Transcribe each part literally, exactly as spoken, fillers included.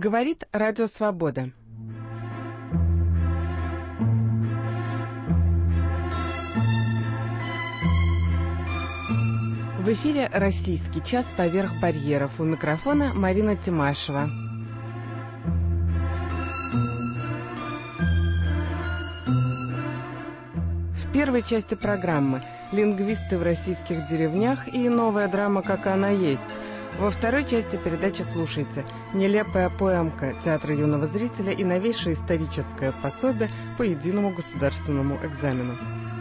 Говорит Радио Свобода. В эфире «Российский час поверх барьеров». У микрофона Марина Тимашева. В первой части программы «Лингвисты в российских деревнях» и новая драма «Как она есть». Во второй части передачи слушайте «Нелепая поэмка» Театра юного зрителя и новейшее историческое пособие по единому государственному экзамену.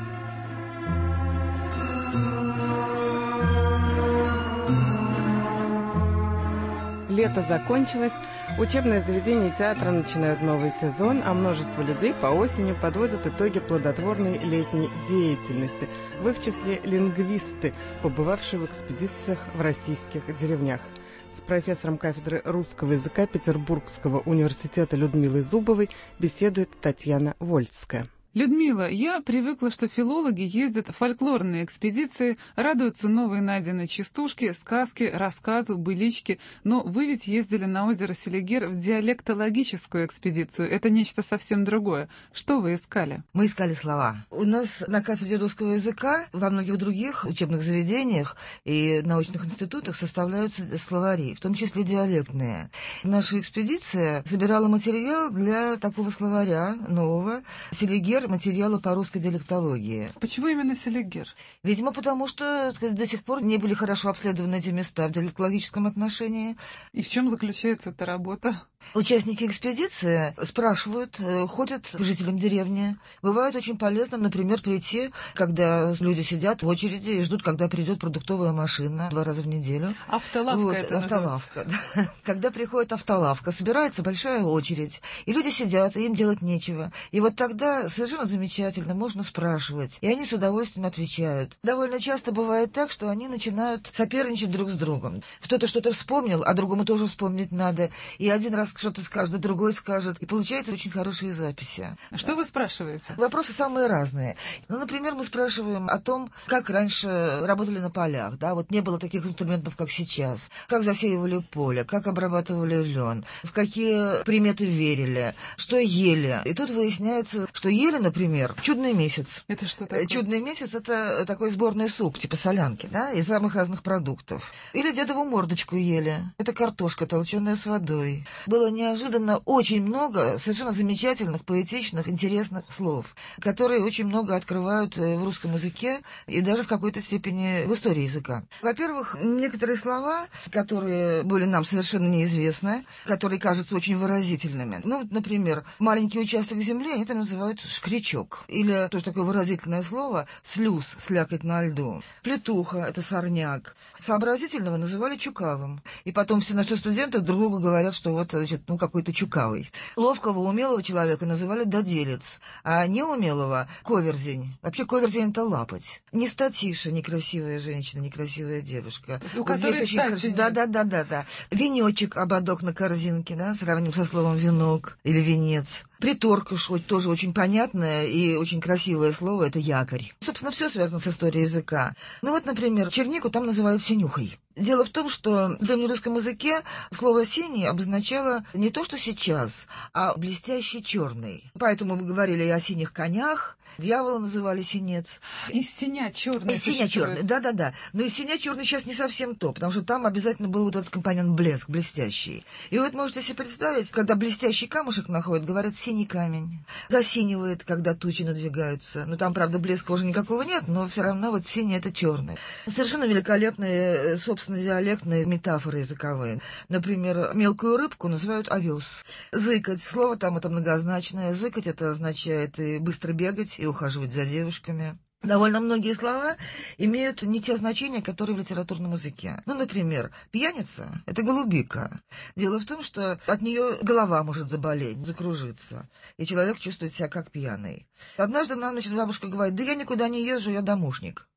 Лето закончилось, учебные заведения театра начинают новый сезон, а множество людей по осени подводят итоги плодотворной летней деятельности, в их числе лингвисты, побывавшие в экспедициях в российских деревнях. С профессором кафедры русского языка Петербургского университета Людмилой Зубовой беседует Татьяна Вольская. Людмила, я привыкла, что филологи ездят в фольклорные экспедиции, радуются новой найденной частушке, сказке, рассказу, быличке, но вы ведь ездили на озеро Селигер в диалектологическую экспедицию. Это нечто совсем другое. Что вы искали? Мы искали слова. У нас на кафедре русского языка, во многих других учебных заведениях и научных институтах составляются словари, в том числе диалектные. Наша экспедиция собирала материал для такого словаря нового «Селигер», материала по русской диалектологии. Почему именно Селигер? Видимо, потому что так сказать, до сих пор не были хорошо обследованы эти места в диалектологическом отношении. И в чем заключается эта работа? Участники экспедиции спрашивают, ходят к жителям деревни. Бывает очень полезно, например, прийти, когда люди сидят в очереди и ждут, когда придет продуктовая машина два раза в неделю. Автолавка вот, это автолавка. Да. Когда приходит автолавка, собирается большая очередь, и люди сидят, и им делать нечего. И вот тогда совершенно замечательно, можно спрашивать. И они с удовольствием отвечают. Довольно часто бывает так, что они начинают соперничать друг с другом. Кто-то что-то вспомнил, а другому тоже вспомнить надо. И один раз что-то скажет, а другой скажет. И получаются очень хорошие записи. А что вы спрашиваете? Вопросы самые разные. Ну, например, мы спрашиваем о том, как раньше работали на полях. Да? Вот не было таких инструментов, как сейчас. Как засеивали поле, как обрабатывали лен, в какие приметы верили, что ели. И тут выясняется, что ели, например, чудный месяц. Это что такое? Чудный месяц — это такой сборный суп, типа солянки, да, из самых разных продуктов. Или дедову мордочку ели. Это картошка, толченая с водой. Было неожиданно очень много совершенно замечательных, поэтичных, интересных слов, которые очень много открывают в русском языке и даже в какой-то степени в истории языка. Во-первых, некоторые слова, которые были нам совершенно неизвестны, которые кажутся очень выразительными. Ну, например, маленький участок земли, они там называют шкрячок. Или тоже такое выразительное слово слюз, слякоть на льду. Плетуха — это сорняк. Сообразительного называли чукавым. И потом все наши студенты друг другу говорят, что вот, значит, ну, какой-то чукавый. Ловкого, умелого человека называли доделец, а неумелого — коверзень. Вообще коверзень — это лапоть. Не статиша, некрасивая женщина, некрасивая девушка. У вот которой стать хорошо... Да, да, да, да, да. Венечек, ободок на корзинке, да, сравним со словом венок или венец. Приторкуш, тоже очень понятное и очень красивое слово, это якорь. Собственно, все связано с историей языка. Ну вот, например, чернику там называют синюхой. Дело в том, что в древнерусском языке слово «синий» обозначало не то, что сейчас, а блестящий черный. Поэтому мы говорили и о синих конях, дьявола называли синец. И синя черный. И синя черный, да-да-да. Но и синя черный сейчас не совсем то, потому что там обязательно был вот этот компонент блеск, блестящий. И вот можете себе представить, когда блестящий камушек находят, говорят «синий камень». Засинивает, когда тучи надвигаются. Ну, там, правда, блеска уже никакого нет, но все равно вот синий — это черный. Совершенно великолепные, собственно, диалектные метафоры языковые. Например, мелкую рыбку называют овес. Зыкать. Слово там это многозначное. Зыкать — это означает и быстро бегать, и ухаживать за девушками. Довольно многие слова имеют не те значения, которые в литературном языке. Ну, например, пьяница — это голубика. Дело в том, что от нее голова может заболеть, закружиться, и человек чувствует себя как пьяный. Однажды нам, значит, бабушка говорит: да я никуда не езжу, я домушник.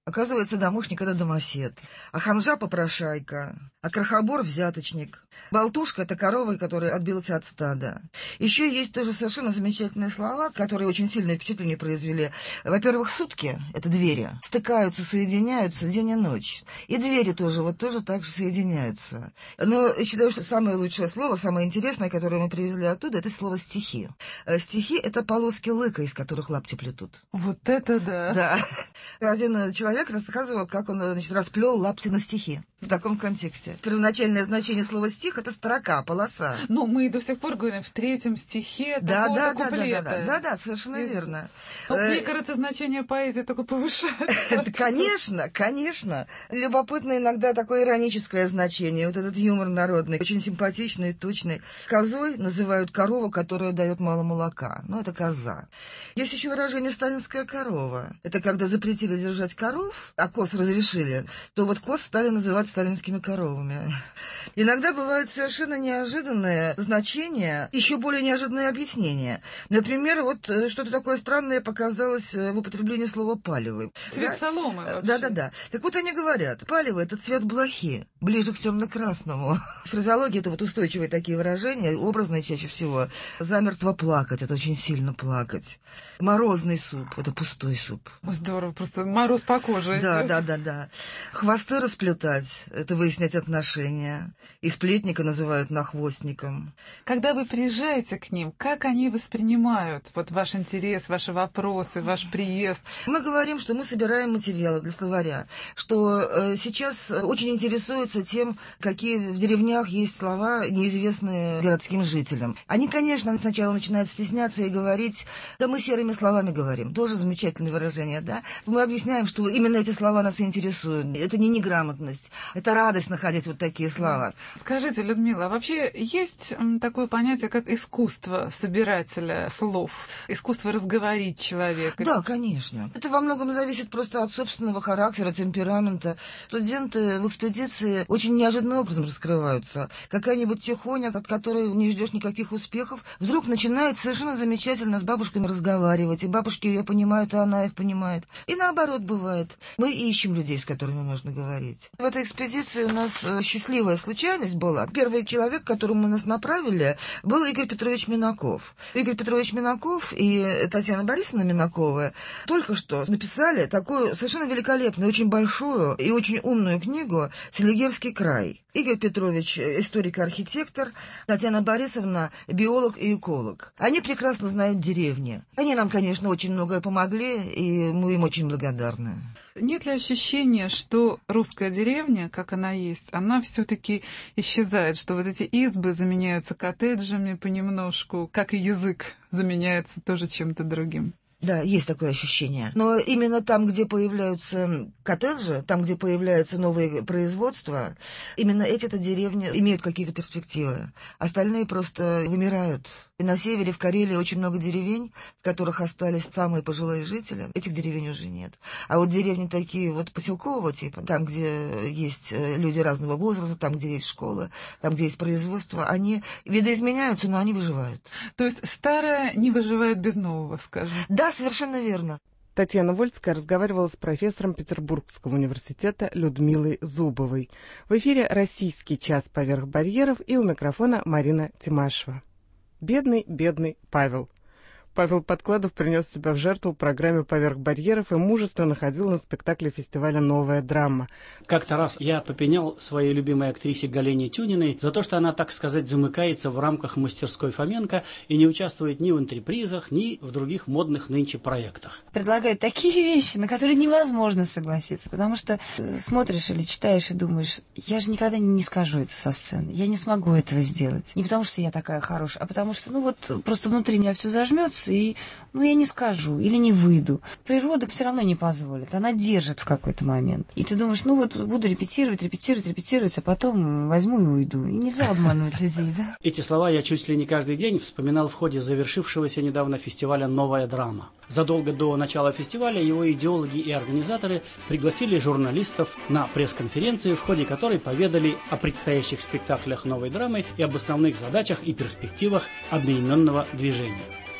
Оказывается, домушник — это домосед, а ханжа — попрошайка, а крохобор — взяточник. Болтушка — это корова, которая отбилась от стада. Еще есть тоже совершенно замечательные слова, которые очень сильное впечатление произвели. Во-первых, сутки — это двери. Стыкаются, соединяются день и ночь. И двери тоже вот тоже так же соединяются. Но я считаю, что самое лучшее слово, самое интересное, которое мы привезли оттуда, это слово «стихи». Стихи — это полоски лыка, из которых лапти плетут. Вот это да! Да. Один человек рассказывал, как он, значит, расплел лапти на стихи. В таком контексте. Первоначальное значение слова «стих» — это строка, полоса. Ну, мы до сих пор говорим в третьем стихе да, такого-то да, куплета. Да, да, да, да, да, совершенно и... верно. Ну, мне кажется, значение поэзии только повышается. Конечно, конечно. Любопытно иногда такое ироническое значение. Вот этот юмор народный, очень симпатичный, точный. Козой называют корову, которая дает мало молока. Ну, это коза. Есть еще выражение «сталинская корова». Это когда запретили держать коров, а коз разрешили, то вот коз стали называть сталинскими коровами. Иногда бывают совершенно неожиданные значения, еще более неожиданные объяснения. Например, вот что-то такое странное показалось в употреблении слова «палевый». Цвет да? соломы вообще. Да-да-да. Так вот они говорят, палевый — это цвет блохи, ближе к темно-красному. В фразеологии это вот устойчивые такие выражения, образные чаще всего. Замертво плакать — это очень сильно плакать. Морозный суп — это пустой суп. Здорово, просто мороз по коже. Да-да-да-да. Хвосты расплетать — это выяснять отношения. И сплетника называют нахвостником. Когда вы приезжаете к ним, как они воспринимают вот ваш интерес, ваши вопросы, ваш приезд? Мы говорим, что мы собираем материалы для словаря, что э, сейчас очень интересуются тем, какие в деревнях есть слова, неизвестные городским жителям. Они, конечно, сначала начинают стесняться и говорить, да мы серыми словами говорим. Тоже замечательное выражение, да? Мы объясняем, что именно эти слова нас интересуют. Это не неграмотность, это радость находить вот такие слова. Скажите, Людмила, а вообще есть такое понятие, как искусство собирателя слов, искусство разговорить человека? Да, конечно. Это во многом зависит просто от собственного характера, темперамента. Студенты в экспедиции очень неожиданным образом раскрываются. Какая-нибудь тихоня, от которой не ждешь никаких успехов, вдруг начинает совершенно замечательно с бабушками разговаривать, и бабушки ее понимают, и она их понимает. И наоборот бывает. Мы ищем людей, с которыми можно говорить. В этой экспедиции у нас счастливая случайность была. Первый человек, к которому нас направили, был Игорь Петрович Минаков. Игорь Петрович Минаков и Татьяна Борисовна Минакова только что написали такую совершенно великолепную, очень большую и очень умную книгу «Селигерский край». Игорь Петрович — историк-архитектор, Татьяна Борисовна — биолог и эколог. Они прекрасно знают деревни. Они нам, конечно, очень многое помогли, и мы им очень благодарны. Нет ли ощущения, что русская деревня, как она есть, она все-таки исчезает, что вот эти избы заменяются коттеджами понемножку, как и язык заменяется тоже чем-то другим? Да, есть такое ощущение. Но именно там, где появляются коттеджи, там, где появляются новые производства, именно эти-то деревни имеют какие-то перспективы. Остальные просто вымирают. И на севере, в Карелии, очень много деревень, в которых остались самые пожилые жители. Этих деревень уже нет. А вот деревни такие вот поселкового типа, там, где есть люди разного возраста, там, где есть школы, там, где есть производство, они видоизменяются, но они выживают. То есть старое не выживает без нового, скажем? Да, совершенно верно. Татьяна Вольская разговаривала с профессором Петербургского университета Людмилой Зубовой. В эфире «Российский час поверх барьеров», и у микрофона Марина Тимашева. Бедный, бедный Павел. Павел Подкладов принес себя в жертву программе «Поверх барьеров» и мужественно ходил на спектакле фестиваля «Новая драма». Как-то раз я попенял своей любимой актрисе Галине Тюниной за то, что она, так сказать, замыкается в рамках мастерской Фоменко и не участвует ни в антрепризах, ни в других модных нынче проектах. Предлагают такие вещи, на которые невозможно согласиться, потому что смотришь или читаешь и думаешь, я же никогда не скажу это со сцены, я не смогу этого сделать. Не потому, что я такая хорошая, а потому что, ну вот, просто внутри меня все зажмется, и, ну, я не скажу или не выйду. Природа все равно не позволит, она держит в какой-то момент. И ты думаешь, ну вот буду репетировать, репетировать, репетировать, а потом возьму и уйду. И нельзя обманывать людей, да? Эти слова я чуть ли не каждый день вспоминал в ходе завершившегося недавно фестиваля «Новая драма». Задолго до начала фестиваля его идеологи и организаторы пригласили журналистов на пресс-конференцию, в ходе которой поведали о предстоящих спектаклях новой драмы и об основных задачах и перспективах одноименного движения.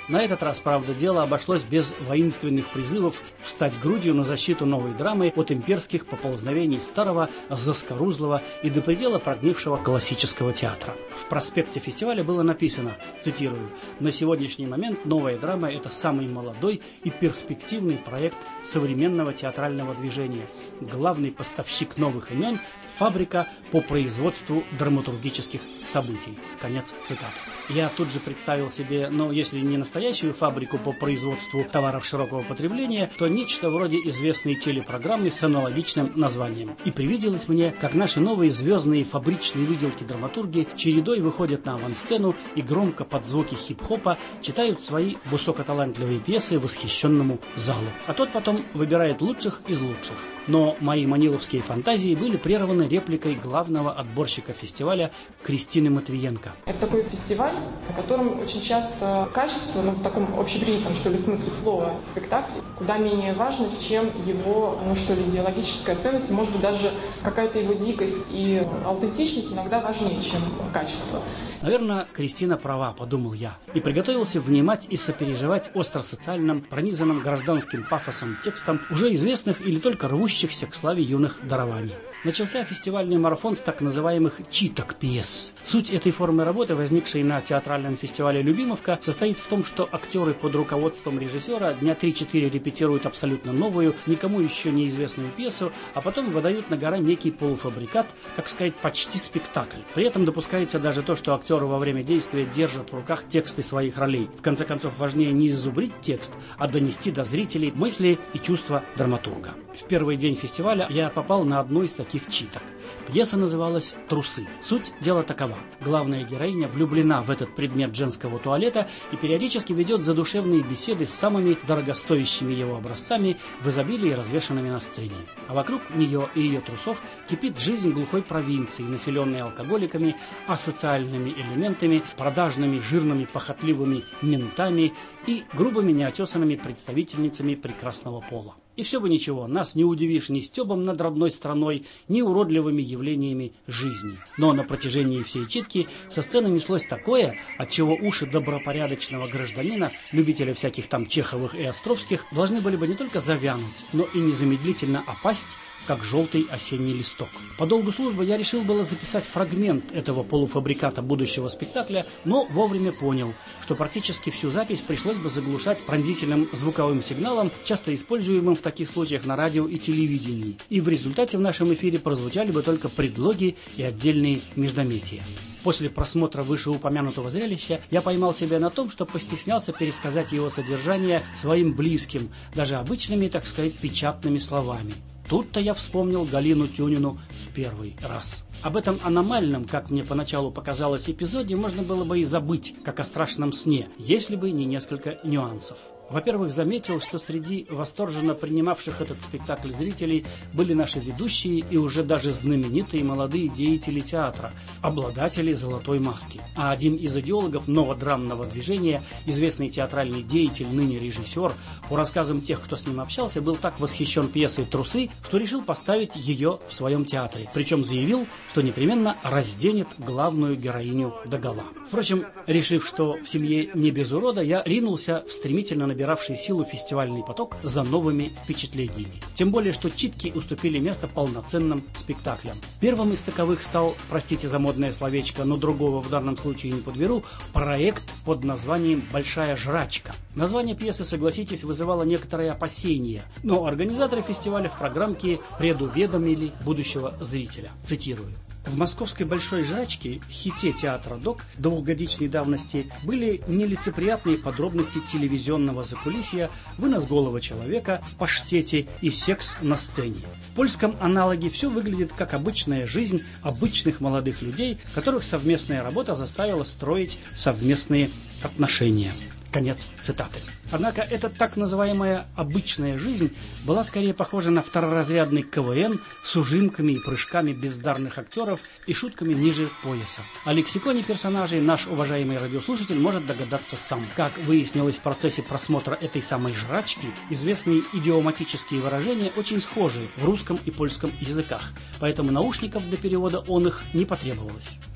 На этот раз, правда, дело обошлось без воинственных призывов встать грудью на защиту новой драмы от имперских поползновений старого, заскорузлого и до предела прогнившего классического театра. В проспекте фестиваля было написано, цитирую, «На сегодняшний момент новая драма – это самый молодой и перспективный проект современного театрального движения, главный поставщик новых имен, фабрика по производству драматургических событий». Конец цитаты. Я тут же представил себе, ну, если не настоящую фабрику по производству товаров широкого потребления, то нечто вроде известной телепрограммы с аналогичным названием. И привиделось мне, как наши новые звездные фабричные выделки-драматурги чередой выходят на авансцену и громко под звуки хип-хопа читают свои высокоталантливые пьесы восхищенному залу. А тот потом выбирает лучших из лучших. Но мои маниловские фантазии были прерваны репликой главного отборщика фестиваля Кристины Матвиенко. Это такой фестиваль, в котором очень часто качество, ну, в таком общепринятом, что ли, смысле слова, спектакль куда менее важно, чем его, ну, что ли, идеологическая ценность, может быть, даже какая-то его дикость и аутентичность иногда важнее, чем качество. Наверное, Кристина права, подумал я, и приготовился внимать и сопереживать остро-социальным, пронизанным гражданским пафосом текстом уже известных или только рвущихся к славе юных дарований. Начался фестивальный марафон с так называемых читок пьес. Суть этой формы работы, возникшей на театральном фестивале «Любимовка», состоит в том, что актеры под руководством режиссера дня три-четыре репетируют абсолютно новую, никому еще неизвестную пьесу, а потом выдают на гора некий полуфабрикат, так сказать, почти спектакль. При этом допускается даже то, что актеры во время действия держат в руках тексты своих ролей. В конце концов, важнее не изубрить текст, а донести до зрителей мысли и чувства драматурга. В первый день фестиваля я попал на одну из таких читок. Пьеса называлась «Трусы». Суть дела такова. Главная героиня влюблена в этот предмет женского туалета и периодически ведет задушевные беседы с самыми дорогостоящими его образцами в изобилии, развешанными на сцене. А вокруг нее и ее трусов кипит жизнь глухой провинции, населенной алкоголиками, асоциальными элементами, продажными, жирными, похотливыми ментами и грубыми неотесанными представительницами прекрасного пола. И все бы ничего, нас не удивишь ни стебом над родной страной, ни уродливыми явлениями жизни. Но на протяжении всей читки со сцены неслось такое, от чего уши добропорядочного гражданина, любителя всяких там Чеховых и Островских, должны были бы не только завянуть, но и незамедлительно опасть, как желтый осенний листок. По долгу службы я решил было записать фрагмент этого полуфабриката будущего спектакля, но вовремя понял, что практически всю запись пришлось бы заглушать пронзительным звуковым сигналом, часто используемым в таких случаях на радио и телевидении. И в результате в нашем эфире прозвучали бы только предлоги и отдельные междометия. После просмотра вышеупомянутого зрелища я поймал себя на том, что постеснялся пересказать его содержание своим близким, даже обычными, так сказать, печатными словами. Тут-то я вспомнил Галину Тюнину в первый раз. Об этом аномальном, как мне поначалу показалось, эпизоде можно было бы и забыть, как о страшном сне, если бы не несколько нюансов. Во-первых, заметил, что среди восторженно принимавших этот спектакль зрителей были наши ведущие и уже даже знаменитые молодые деятели театра, обладатели золотой маски. А один из идеологов новодрамного движения, известный театральный деятель, ныне режиссер, по рассказам тех, кто с ним общался, был так восхищен пьесой «Трусы», что решил поставить ее в своем театре. Причем заявил, что непременно разденет главную героиню догола. Впрочем, решив, что в семье не без урода, я ринулся в стремительно набиравший силу фестивальный поток за новыми впечатлениями. Тем более, что читки уступили место полноценным спектаклям. Первым из таковых стал, простите за модное словечко, но другого в данном случае не подберу, проект под названием «Большая жрачка». Название пьесы, согласитесь, вызывало некоторые опасения, но организаторы фестиваля в программке предуведомили будущего зрителя. Цитирую. В московской «Большой жрачке», хите театра «Док» двухгодичной давности, были нелицеприятные подробности телевизионного закулисья, вынос голого человека в паштете и секс на сцене. В польском аналоге все выглядит как обычная жизнь обычных молодых людей, которых совместная работа заставила строить совместные отношения. Конец цитаты. Однако эта так называемая «обычная жизнь» была скорее похожа на второразрядный КВН с ужимками и прыжками бездарных актеров и шутками ниже пояса. О лексиконе персонажей наш уважаемый радиослушатель может догадаться сам. Как выяснилось в процессе просмотра этой самой «жрачки», известные идиоматические выражения очень схожи в русском и польском языках, поэтому наушников для перевода он их не потребовалось.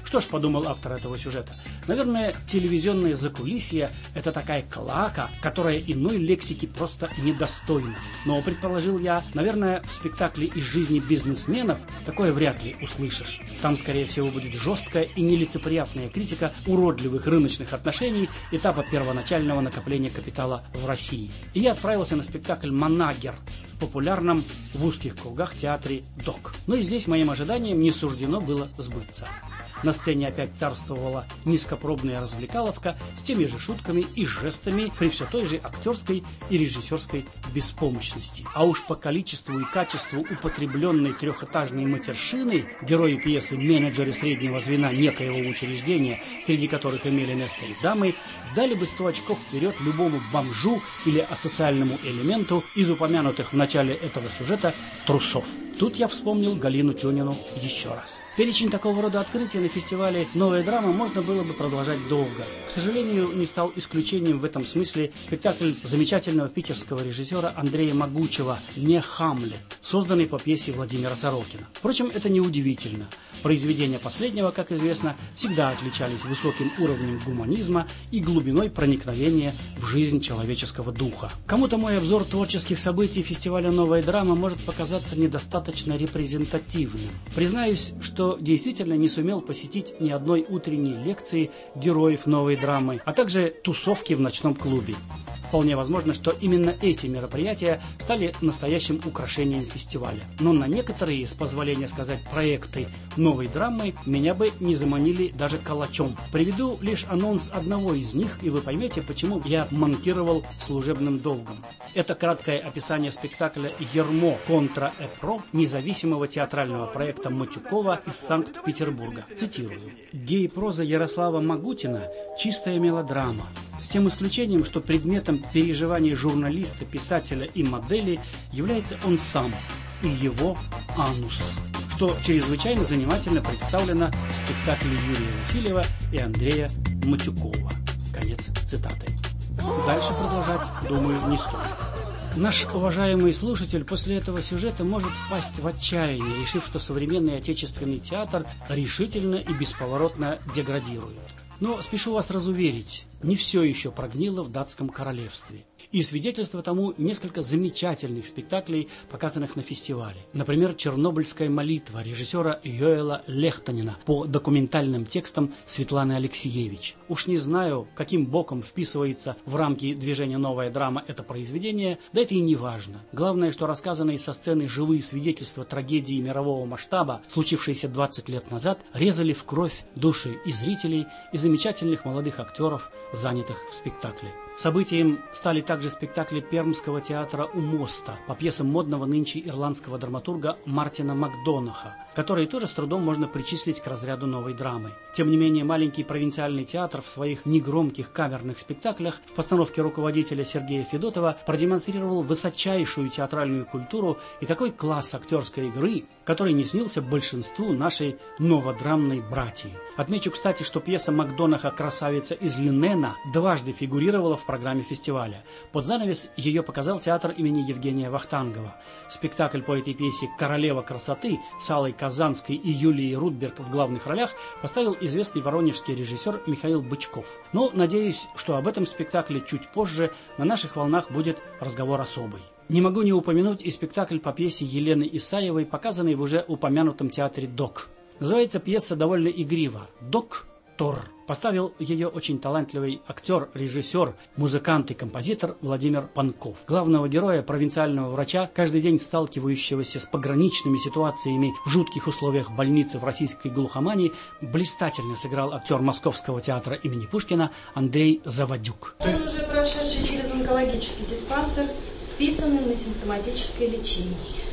Что ж, подумал автор этого сюжета, наверное, телевизионное закулисье – это такая клоака, которая иной лексики просто недостойна. Но, предположил я, наверное, в спектакле из жизни бизнесменов такое вряд ли услышишь. Там, скорее всего, будет жесткая и нелицеприятная критика уродливых рыночных отношений этапа первоначального накопления капитала в России. И я отправился на спектакль «Манагер» в популярном в узких кругах театре «Док». Но и здесь моим ожиданиям не суждено было сбыться. На сцене опять царствовала низкопробная развлекаловка с теми же шутками и жестами при все той же актерской и режиссерской беспомощности. А уж по количеству и качеству употребленной трехэтажной матершины герои пьесы «Менеджеры среднего звена некоего учреждения», среди которых имели место и дамы, дали бы сто очков вперед любому бомжу или асоциальному элементу из упомянутых в начале этого сюжета трусов. Тут я вспомнил Галину Тюнину еще раз. Перечень такого рода открытий на фестивале «Новая драма» можно было бы продолжать долго. К сожалению, не стал исключением в этом смысле спектакль замечательного питерского режиссера Андрея Могучего «Не Хамлет», созданный по пьесе Владимира Сорокина. Впрочем, это неудивительно. Произведения последнего, как известно, всегда отличались высоким уровнем гуманизма и глубиной проникновения в жизнь человеческого духа. Кому-то мой обзор творческих событий фестиваля «Новая драма» может показаться недостаточно репрезентативным. Признаюсь, что действительно не сумел посетить ни одной утренней лекции героев «Новой драмы», а также тусовки в ночном клубе. Вполне возможно, что именно эти мероприятия стали настоящим украшением фестиваля. Но на некоторые, с позволения сказать, проекты «Новой драмы» меня бы не заманили даже калачом. Приведу лишь анонс одного из них, и вы поймете, почему я манкировал служебным долгом. Это краткое описание спектакля «Ермо контра Эпро» независимого театрального проекта Матюкова из Санкт-Петербурга. Цитирую. «Гей-проза Ярослава Магутина – чистая мелодрама. С тем исключением, что предметом переживаний журналиста, писателя и модели является он сам и его анус, что чрезвычайно занимательно представлено в спектакле Юрия Васильева и Андрея Матюкова». Конец цитаты. Дальше продолжать, думаю, не стоит. Наш уважаемый слушатель после этого сюжета может впасть в отчаяние, решив, что современный отечественный театр решительно и бесповоротно деградирует. Но спешу вас разуверить, не все еще прогнило в датском королевстве. И свидетельство тому несколько замечательных спектаклей, показанных на фестивале. Например, «Чернобыльская молитва» режиссера Йоэла Лехтонена по документальным текстам Светланы Алексеевич. Уж не знаю, каким боком вписывается в рамки движения «Новая драма» это произведение, да это и не важно. Главное, что рассказанные со сцены живые свидетельства трагедии мирового масштаба, случившейся двадцать лет назад, резали в кровь души и зрителей, и замечательных молодых актеров, занятых в спектакле. Событием стали также спектакли Пермского театра у моста по пьесам модного нынче ирландского драматурга Мартина Макдонаха, которые тоже с трудом можно причислить к разряду новой драмы. Тем не менее, маленький провинциальный театр в своих негромких камерных спектаклях в постановке руководителя Сергея Федотова продемонстрировал высочайшую театральную культуру и такой класс актерской игры, который не снился большинству нашей новодрамной братьи. Отмечу, кстати, что пьеса Макдонаха «Красавица из Линена» дважды фигурировала в программе фестиваля. Под занавес ее показал театр имени Евгения Вахтангова. Спектакль по этой пьесе «Королева красоты» с Аллой Казанской и Юлией Рудберг в главных ролях поставил известный воронежский режиссер Михаил Бычков. Но надеюсь, что об этом спектакле чуть позже на наших волнах будет разговор особый. Не могу не упомянуть и спектакль по пьесе Елены Исаевой, показанный в уже упомянутом театре «Док». Называется пьеса довольно игриво «Доктор». Поставил ее очень талантливый актер, режиссер, музыкант и композитор Владимир Панков. Главного героя, провинциального врача, каждый день сталкивающегося с пограничными ситуациями в жутких условиях больницы в российской глухомании, блистательно сыграл актер Московского театра имени Пушкина Андрей Заводюк. Он уже прошедший через онкологический диспансер, списанный на симптоматическое лечение.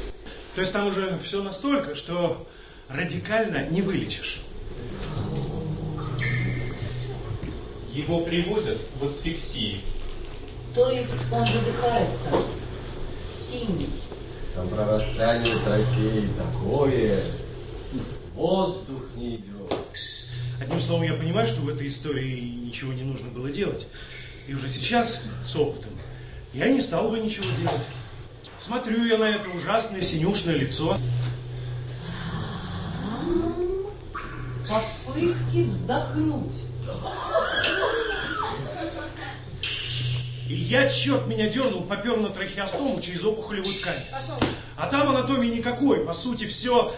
То есть там уже все настолько, что радикально не вылечишь? Его привозят в асфиксии. То есть он задыхается. Синий. Там прорастание трахеи такое. Воздух не идет. Одним словом, я понимаю, что в этой истории ничего не нужно было делать. И уже сейчас, с опытом, я не стал бы ничего делать. Смотрю я на это ужасное синюшное лицо. Какой попытки вздохнуть. И я, черт меня дернул, попер на трахеостому через опухолевую ткань. Пошел. А там анатомии никакой, по сути, все...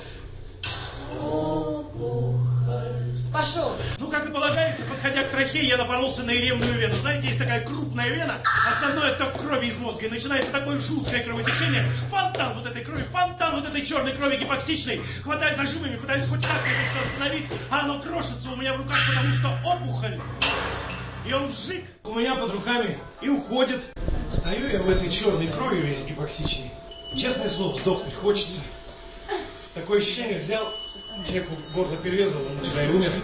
Пошел. Ну, как и полагается, подходя к трахее, я напоролся на иремную вену. Знаете, есть такая крупная вена, основной отток крови из мозга, и начинается такое жуткое кровотечение. Фонтан вот этой крови, фонтан вот этой черной крови гипоксичной. Хватаю зажимами, пытаюсь хоть как-то это все остановить, а оно крошится у меня в руках, потому что опухоль. И он вжик у меня под руками и уходит. Стою я в этой черной крови весь гипоксичный. Честное слово, сдохнуть хочется. Такое ощущение, взял, человеку горло перерезал, он у тебя и умер.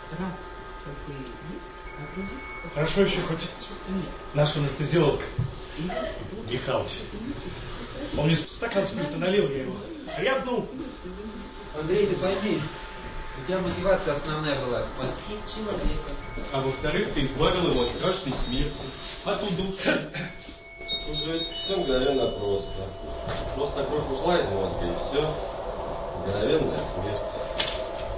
Хорошо еще хоть наш анестезиолог Михалыч. Он мне стакан спирта налил, я его рябнул. Андрей, ты пойми, у тебя мотивация основная была спасти человека. А во-вторых, ты избавил его от страшной смерти, от удушья. Тут же все мгновенно просто. Просто кровь ушла из мозга, и все. Мгновенная смерть.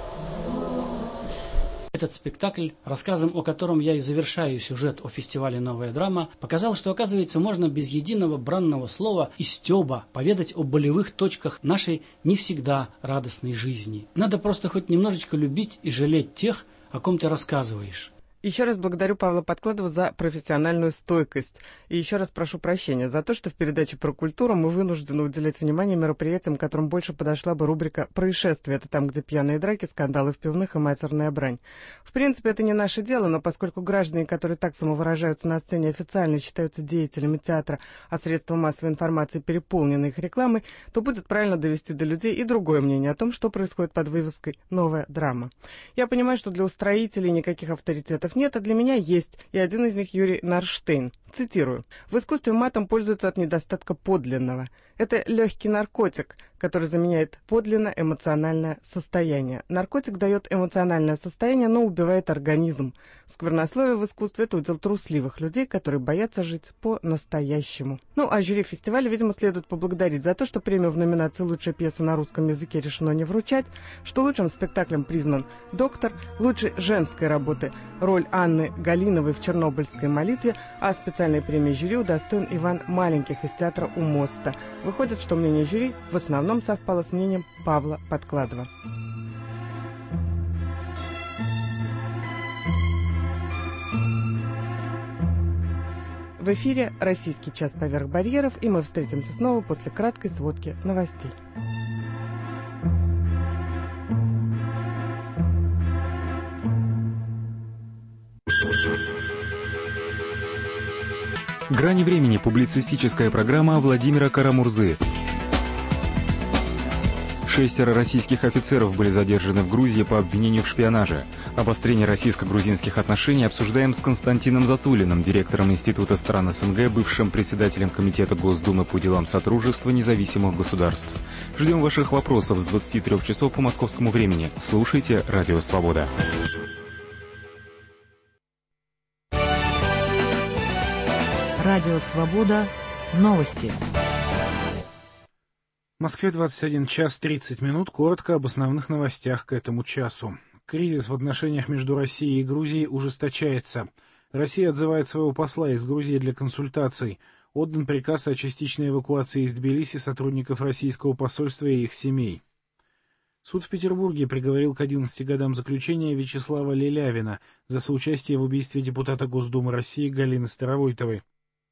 Этот спектакль, рассказом о котором я и завершаю сюжет о фестивале «Новая драма», показал, что, оказывается, можно без единого бранного слова и стёба поведать о болевых точках нашей не всегда радостной жизни. Надо просто хоть немножечко любить и жалеть тех, о ком ты рассказываешь. Еще раз благодарю Павла Подкладова за профессиональную стойкость. И еще раз прошу прощения за то, что в передаче про культуру мы вынуждены уделять внимание мероприятиям, которым больше подошла бы рубрика «Происшествия». Это там, где пьяные драки, скандалы в пивных и матерная брань. В принципе, это не наше дело, но поскольку граждане, которые так самовыражаются на сцене, официально считаются деятелями театра, а средства массовой информации переполнены их рекламой, то будет правильно довести до людей и другое мнение о том, что происходит под вывеской «Новая драма». Я понимаю, что для устроителей никаких авторитетов нет, а для меня есть, и один из них Юрий Нарштейн. Цитирую. «В искусстве матом пользуются от недостатка подлинного. Это легкий наркотик, который заменяет подлинно эмоциональное состояние. Наркотик дает эмоциональное состояние, но убивает организм. Сквернословие в искусстве – это удел трусливых людей, которые боятся жить по-настоящему». Ну, а жюри фестиваля, видимо, следует поблагодарить за то, что премию в номинации «Лучшая пьеса на русском языке» решено не вручать, что лучшим спектаклем признан «Доктор», лучшей женской работы роль Анны Галиновой в «Чернобыльской молитве», а специальной премии жюри удостоен Иван Маленьких из театра «У моста». Выходит, что мнение жюри в основном совпало с мнением Павла Подкладова. В эфире «Российский час поверх барьеров», и мы встретимся снова после краткой сводки новостей. «Грани времени» — публицистическая программа Владимира Карамурзы. Шестеро российских офицеров были задержаны в Грузии по обвинению в шпионаже. Обострение российско-грузинских отношений обсуждаем с Константином Затулиным, директором Института стран СНГ, бывшим председателем Комитета Госдумы по делам сотрудничества независимых государств. Ждем ваших вопросов с двадцати трёх часов по московскому времени. Слушайте «Радио Свобода». Радио «Свобода». Новости. В Москве двадцать один час тридцать минут. Коротко об основных новостях к этому часу. Кризис в отношениях между Россией и Грузией ужесточается. Россия отзывает своего посла из Грузии для консультаций. Отдан приказ о частичной эвакуации из Тбилиси сотрудников российского посольства и их семей. Суд в Петербурге приговорил к одиннадцати годам заключения Вячеслава Лелявина за соучастие в убийстве депутата Госдумы России Галины Старовойтовой.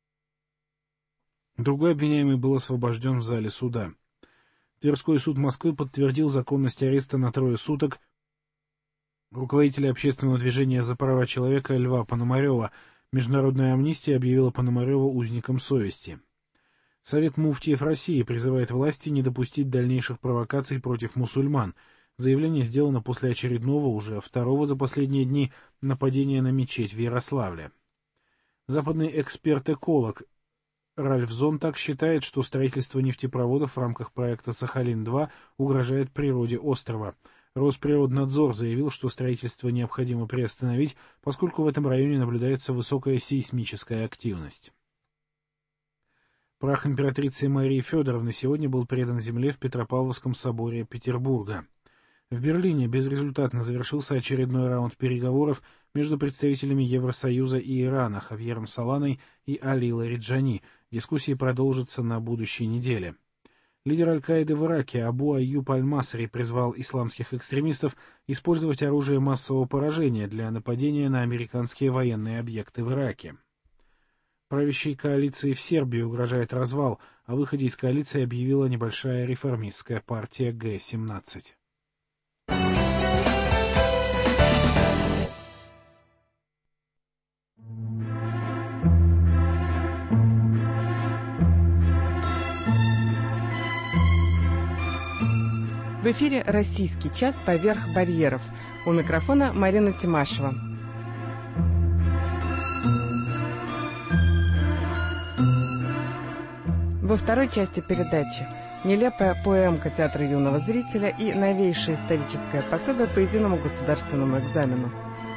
Другой обвиняемый был освобожден в зале суда. Тверской суд Москвы подтвердил законность ареста на трое суток руководителя общественного движения «За права человека» Льва Пономарева. Международная амнистия объявила Пономарева узником совести. Совет муфтиев России призывает власти не допустить дальнейших провокаций против мусульман. Заявление сделано после очередного, уже второго за последние дни, нападения на мечеть в Ярославле. Западный эксперт-эколог Ральф Зонтак считает, что строительство нефтепроводов в рамках проекта «Сахалин-два» угрожает природе острова. Росприроднадзор заявил, что строительство необходимо приостановить, поскольку в этом районе наблюдается высокая сейсмическая активность. Прах императрицы Марии Федоровны сегодня был предан земле в Петропавловском соборе Петербурга. В Берлине безрезультатно завершился очередной раунд переговоров между представителями Евросоюза и Ирана Хавьером Соланой и Али Лариджани. Дискуссии продолжатся на будущей неделе. Лидер Аль-Каиды в Ираке Абу Аюб Аль-Масри призвал исламских экстремистов использовать оружие массового поражения для нападения на американские военные объекты в Ираке. Правящей коалиции в Сербии угрожает развал. О выходе из коалиции объявила небольшая реформистская партия Гэ семнадцать. В эфире «Российский час. Поверх барьеров». У микрофона Марина Тимашева. Во второй части передачи нелепая поэмка театра юного зрителя и новейшее историческое пособие по единому государственному экзамену.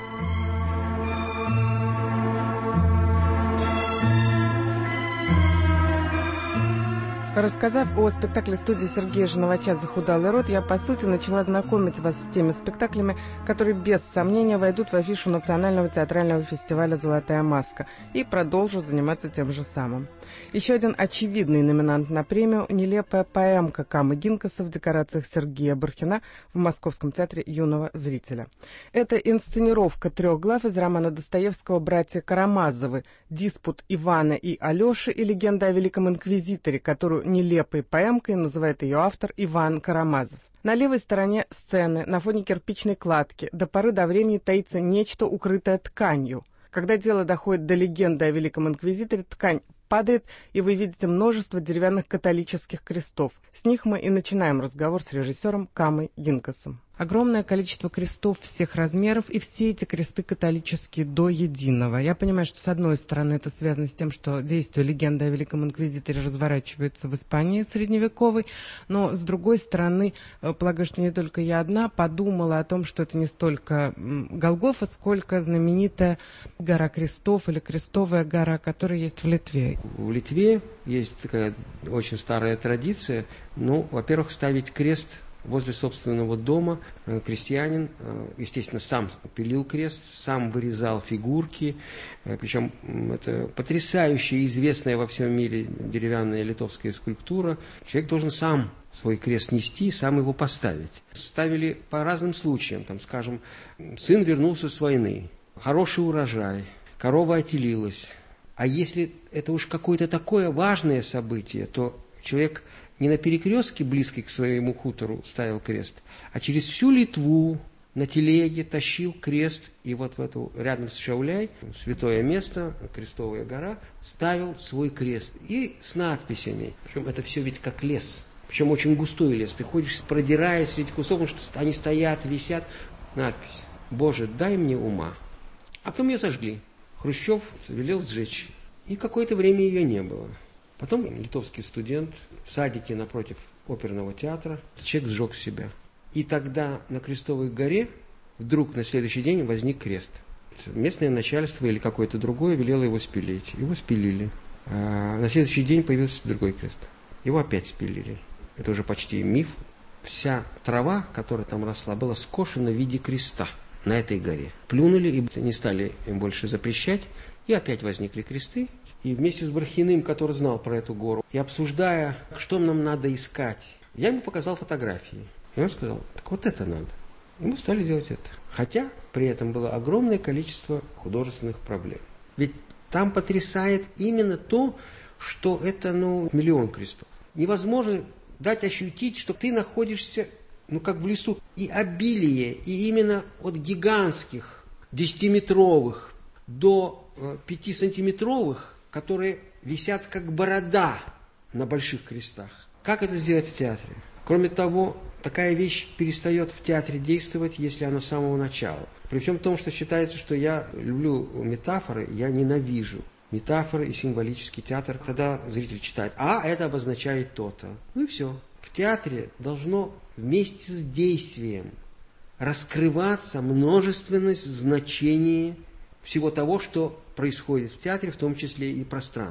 Рассказав о спектакле студии Сергея Жановача «Захудалый род», я, по сути, начала знакомить вас с теми спектаклями, которые без сомнения войдут в афишу Национального театрального фестиваля «Золотая маска», и продолжу заниматься тем же самым. Еще один очевидный номинант на премию – нелепая поэмка Камы Гинкаса в декорациях Сергея Бархина в Московском театре юного зрителя. Это инсценировка трех глав из романа Достоевского «Братья Карамазовы», диспут Ивана и Алеши и легенда о Великом Инквизиторе, которую нелепой поэмкой называет ее автор Иван Карамазов. На левой стороне сцены, на фоне кирпичной кладки, до поры до времени таится нечто, укрытое тканью. Когда дело доходит до легенды о Великом Инквизиторе, ткань падает, и вы видите множество деревянных католических крестов. С них мы и начинаем разговор с режиссером Камой Гинкасом. Огромное количество крестов всех размеров, и все эти кресты католические до единого. Я понимаю, что с одной стороны это связано с тем, что действие легенды о Великом Инквизиторе разворачивается в Испании средневековой, но с другой стороны, полагаю, что не только я одна подумала о том, что это не столько Голгофа, сколько знаменитая гора крестов или крестовая гора, которая есть в Литве. В Литве есть такая очень старая традиция, ну, во-первых, ставить крест возле собственного дома. Крестьянин, естественно, сам пилил крест, сам вырезал фигурки, причем это потрясающая, известная во всем мире деревянная литовская скульптура. Человек должен сам свой крест нести, сам его поставить. Ставили по разным случаям, там, скажем, сын вернулся с войны, хороший урожай, корова отелилась. А если это уж какое-то такое важное событие, то человек не на перекрестке, близкой к своему хутору, ставил крест, а через всю Литву на телеге тащил крест, и вот в эту, рядом с Шауляй, святое место, Крестовая гора, ставил свой крест. И с надписями. Причем это все ведь как лес. Причем очень густой лес. Ты ходишь, продираясь среди кустов, потому что они стоят, висят. Надпись: «Боже, дай мне ума». А потом ее сожгли. Хрущев велел сжечь. И какое-то время ее не было. Потом литовский студент в садике напротив оперного театра, человек сжег себя. И тогда на Крестовой горе вдруг на следующий день возник крест. Местное начальство или какое-то другое велело его спилить. Его спилили. А на следующий день появился другой крест. Его опять спилили. Это уже почти миф. Вся трава, которая там росла, была скошена в виде креста на этой горе. Плюнули и не стали им больше запрещать. И опять возникли кресты. И вместе с Бархиным, который знал про эту гору, и обсуждая, что нам надо искать, я ему показал фотографии. И он сказал: так вот это надо. И мы стали делать это. Хотя при этом было огромное количество художественных проблем. Ведь там потрясает именно то, что это, ну, миллион крестов. Невозможно дать ощутить, что ты находишься, ну, как в лесу. И обилие, и именно от гигантских, десятиметровых до пятисантиметровых, которые висят как борода на больших крестах. Как это сделать в театре? Кроме того, такая вещь перестает в театре действовать, если она с самого начала. При всем том, что считается, что я люблю метафоры, я ненавижу метафоры и символический театр. Тогда зритель читает: а, это обозначает то-то. Ну и все. В театре должно вместе с действием раскрываться множественность значений всего того, что происходит в театре, в том числе и пространство.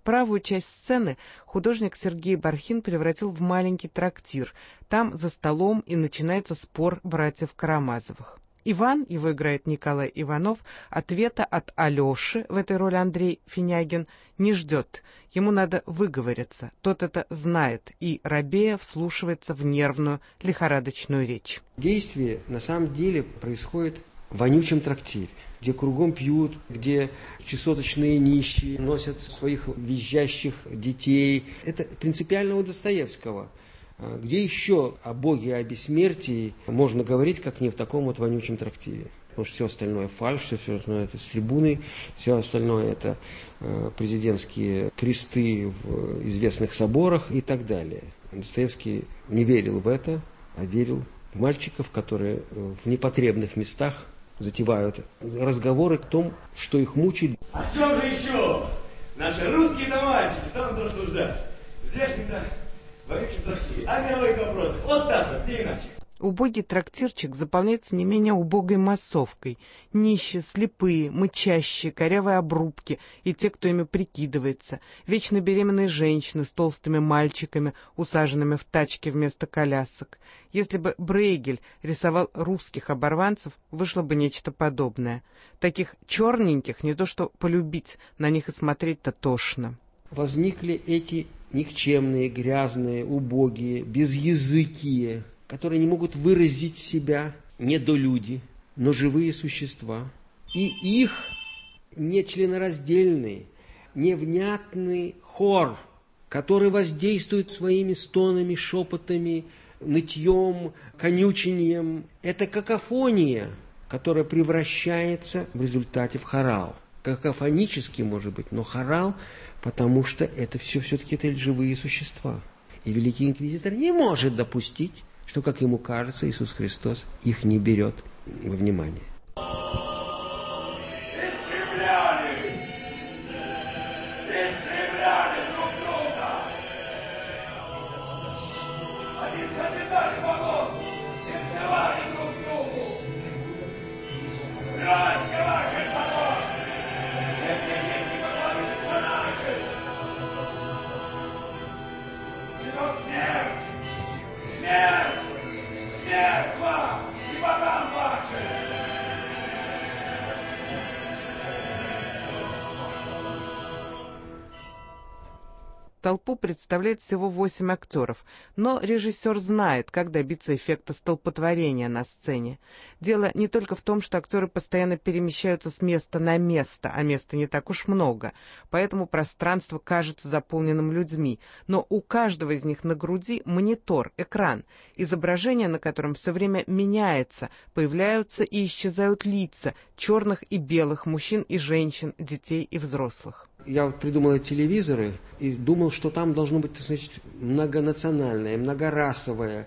Правую часть сцены художник Сергей Бархин превратил в маленький трактир. Там за столом и начинается спор братьев Карамазовых. Иван, его играет Николай Иванов, ответа от Алеши, в этой роли Андрей Финягин, не ждет. Ему надо выговориться. Тот это знает, и рабея вслушивается в нервную, лихорадочную речь. Действие на самом деле происходит в вонючем трактире, где кругом пьют, где чесоточные нищие носят своих визжащих детей. Это принципиально у Достоевского. Где еще о Боге и о бессмертии можно говорить, как не в таком вот вонючем трактире? Потому что все остальное фальшь, все, все остальное это с трибуны, все остальное это э, президентские кресты в известных соборах и так далее. Достоевский не верил в это, а верил в мальчиков, которые в непотребных местах затевают разговоры о том, что их мучили. О чем же еще? Наши русские-то мальчики станут рассуждать. Здешний-то вонючий трактир. А мировые вопросы. Вот так вот, не иначе. Убогий трактирчик заполняется не менее убогой массовкой. Нищие, слепые, мычащие, корявые обрубки и те, кто ими прикидывается. Вечно беременные женщины с толстыми мальчиками, усаженными в тачки вместо колясок. Если бы Брейгель рисовал русских оборванцев, вышло бы нечто подобное. Таких черненьких не то что полюбить, на них и смотреть-то тошно. Возникли эти никчемные, грязные, убогие, безязыкие, которые не могут выразить себя, недолюди, но живые существа. И их нечленораздельный, невнятный хор, который воздействует своими стонами, шепотами, нытьем, конючением. Это какофония, которая превращается в результате в хорал. Какофонический, может быть, но хорал, потому что это все все-таки это живые существа. И Великий Инквизитор не может допустить, что, как ему кажется, Иисус Христос их не берет во внимание. Истребляли! Истребляли друг друга! Они созидали богов! Сердцевали друг другу! Здрасте, ваши богов! Сердцевите, поклонитесь наши! И то смерть! Смерть! Смерть вам и богам вашим! Толпу представляет всего восемь актеров, но режиссер знает, как добиться эффекта столпотворения на сцене. Дело не только в том, что актеры постоянно перемещаются с места на место, а места не так уж много, поэтому пространство кажется заполненным людьми, но у каждого из них на груди монитор, экран, изображение на котором все время меняется, появляются и исчезают лица черных и белых, мужчин и женщин, детей и взрослых. Я вот придумал телевизоры и думал, что там должно быть, значит, многонациональное, многорасовое,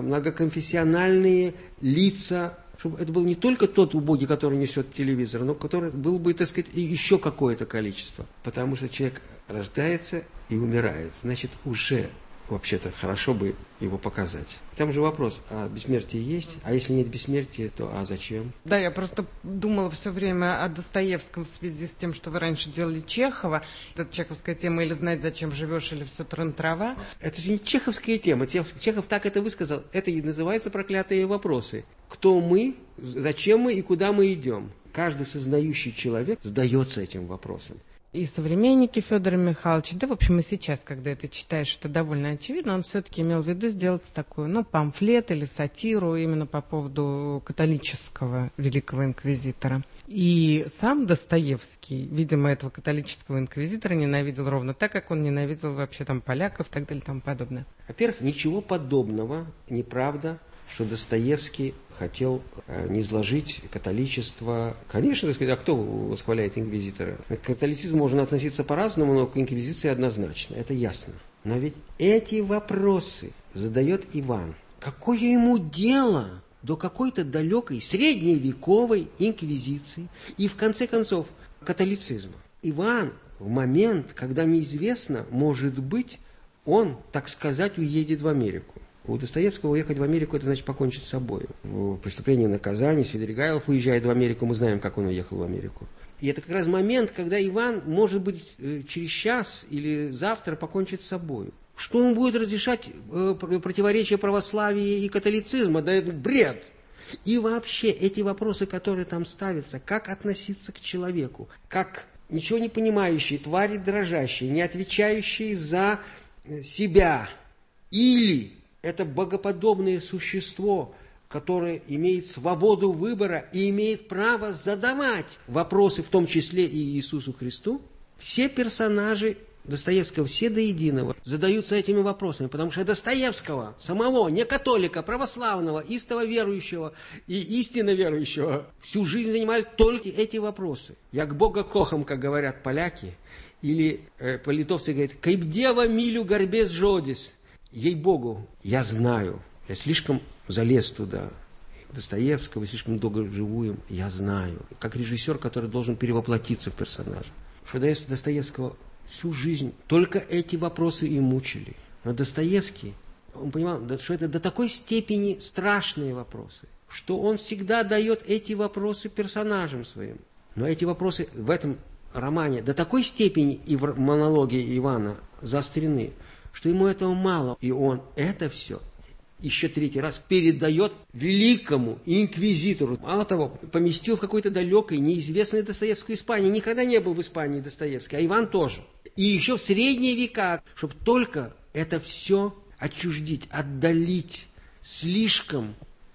многоконфессиональные лица, чтобы это был не только тот убогий, который несет телевизор, но который был бы, так сказать, и еще какое-то количество. Потому что человек рождается и умирает. Значит, уже вообще-то хорошо бы его показать. Там же вопрос, а бессмертие есть? А если нет бессмертия, то а зачем? Да, я просто думала все время о Достоевском в связи с тем, что вы раньше делали Чехова. Это чеховская тема, или знать, зачем живешь, или все трын-трава. Это же не чеховская тема. Чехов так это высказал. Это и называется проклятые вопросы. Кто мы, зачем мы и куда мы идем? Каждый сознающий человек задается этим вопросом. И современники Федора Михайловича, да, в общем, и сейчас, когда это читаешь, это довольно очевидно, он все-таки имел в виду сделать такой, ну, памфлет или сатиру именно по поводу католического великого инквизитора. И сам Достоевский, видимо, этого католического инквизитора ненавидел ровно так, как он ненавидел вообще там поляков и так далее и тому подобное. Во-первых, ничего подобного, неправда, что Достоевский хотел э, не изложить католичество. Конечно, так сказать, а кто восхваляет инквизитора? К католицизму можно относиться по-разному, но к инквизиции однозначно, это ясно. Но ведь эти вопросы задает Иван. Какое ему дело до какой-то далекой средневековой инквизиции и, в конце концов, католицизма? Иван в момент, когда неизвестно, может быть, он, так сказать, уедет в Америку. У Достоевского уехать в Америку, это значит покончить с собой. В «Преступлении и наказании» Свидригайлов уезжает в Америку, мы знаем, как он уехал в Америку. И это как раз момент, когда Иван, может быть, через час или завтра покончит с собой. Что он будет разрешать э, противоречия православия и католицизма? Да это бред! И вообще эти вопросы, которые там ставятся, как относиться к человеку, как ничего не понимающие, твари дрожащие, не отвечающие за себя, или это богоподобное существо, которое имеет свободу выбора и имеет право задавать вопросы, в том числе и Иисусу Христу, все персонажи Достоевского, все до единого, задаются этими вопросами, потому что Достоевского, самого, не католика, православного, истово верующего и истинно верующего, всю жизнь занимают только эти вопросы. «Як Бога кохам», как говорят поляки, или э, по-литовски говорят «Кайб дева милю горбез жодис». Ей-богу, я знаю, я слишком залез туда, Достоевского, слишком долго живу им, я знаю, как режиссер, который должен перевоплотиться в персонажа. Что Достоевского всю жизнь только эти вопросы и мучили. Но Достоевский, он понимал, что это до такой степени страшные вопросы, что он всегда дает эти вопросы персонажам своим. Но эти вопросы в этом романе до такой степени и в монологе Ивана заострены, что ему этого мало. И он это все еще третий раз передает великому инквизитору. Мало того, поместил в какой-то далекой, неизвестной Достоевской Испании. Никогда не был в Испании Достоевский, а Иван тоже. И еще в средние века, чтобы только это все отчуждить, отдалить. Слишком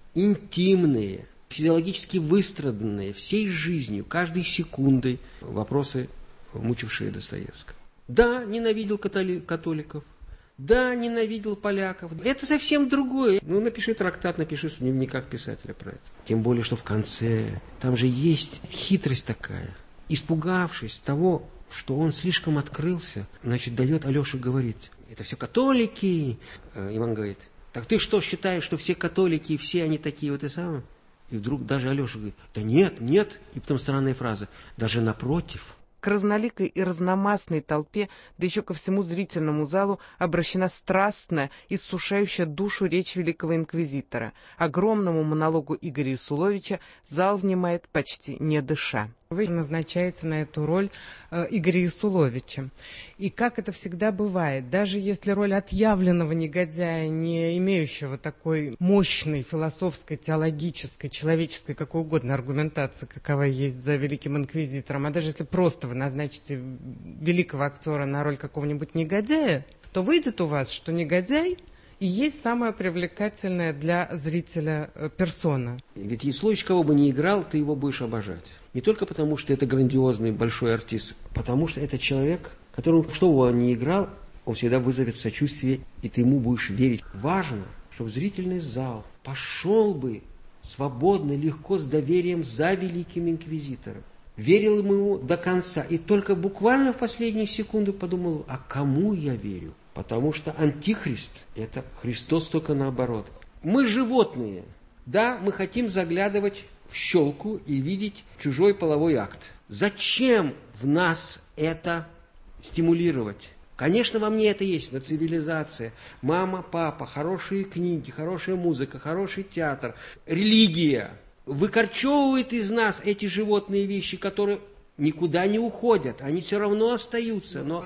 интимные, физиологически выстраданные всей жизнью, каждой секундой вопросы, мучившие Достоевского. Да, ненавидел католи- католиков. Да, ненавидел поляков. Это совсем другое. Ну, напиши трактат, напиши в дневниках писателя про это. Тем более, что в конце, там же есть хитрость такая. Испугавшись того, что он слишком открылся, значит, дает Алёше говорить. Это все католики. Иван говорит, так ты что считаешь, что все католики и все они такие вот и самые? И вдруг даже Алёша говорит, да нет, нет. И потом странная фраза, даже напротив. К разноликой и разномастной толпе, да еще ко всему зрительному залу, обращена страстная, иссушающая душу речь великого инквизитора. Огромному монологу Игоря Исуловича зал внимает почти не дыша. Вы назначаете на эту роль э, Игоря Исуловича. И как это всегда бывает, даже если роль отъявленного негодяя, не имеющего такой мощной философской, теологической, человеческой, какой угодно аргументации, какова есть за великим инквизитором, а даже если просто вы назначите великого актера на роль какого-нибудь негодяя, то выйдет у вас, что негодяй и есть самая привлекательная для зрителя персона. Ведь Исулович кого бы ни играл, ты его будешь обожать. Не только потому, что это грандиозный большой артист, потому что это человек, которому что бы он ни играл, он всегда вызовет сочувствие, и ты ему будешь верить. Важно, чтобы зрительный зал пошел бы свободно, легко, с доверием за великим инквизитором. Верил ему до конца. И только буквально в последние секунды подумал, а кому я верю? Потому что антихрист – это Христос только наоборот. Мы животные. Да, мы хотим заглядывать в щелку и видеть чужой половой акт. Зачем в нас это стимулировать? Конечно, во мне это есть, но цивилизация, мама, папа, хорошие книги, хорошая музыка, хороший театр, религия выкорчевывает из нас эти животные вещи, которые никуда не уходят, они все равно остаются, но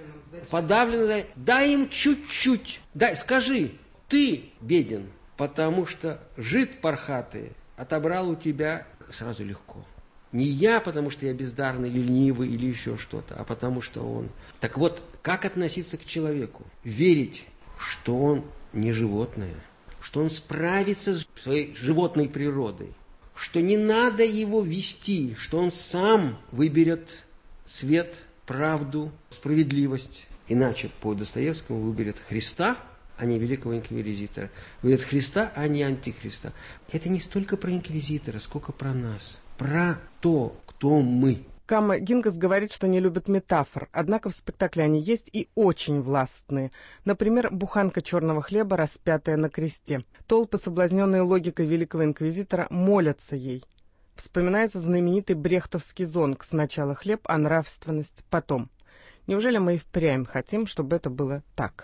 подавлено. Дай им чуть-чуть, дай, скажи, ты беден, потому что жид пархатый отобрал у тебя сразу легко. Не я, потому что я бездарный, ленивый или еще что-то, а потому что он. Так вот, как относиться к человеку? Верить, что он не животное, что он справится с своей животной природой, что не надо его вести, что он сам выберет свет, правду, справедливость. Иначе по Достоевскому выберет Христа, а не великого инквизитора. Выберет Христа, а не антихриста. Это не столько про инквизитора, сколько про нас. Про то, кто мы. Камма Гингас говорит, что не любит метафор, однако в спектакле они есть и очень властные. Например, буханка черного хлеба, распятая на кресте. Толпы, соблазненные логикой великого инквизитора, молятся ей. Вспоминается знаменитый брехтовский зонг: сначала хлеб, а нравственность потом. Неужели мы и впрямь хотим, чтобы это было так?